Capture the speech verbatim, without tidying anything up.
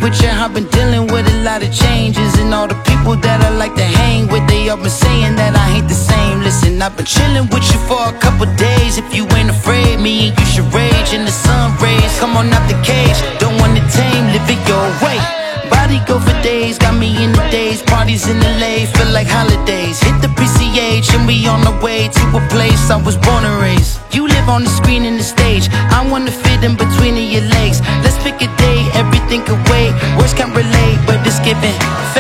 with you, I've been dealing with a lot of changes. And all the people that I like to hang with, they all been saying that I ain't the same. Listen, I've been chilling with you for a couple days. If you ain't afraid, me and you should rage in the sun rays. Come on out the cage, don't wanna tame, live it your way. Body go for days, got me in the days. Parties in L A, feel like holidays. Hit the P C H and we on the way to a place I was born and raised. You live on the screen and the stage, I wanna fit in between of your legs. Let's pick a day, everything can wait. Words can't relate, but it's giving.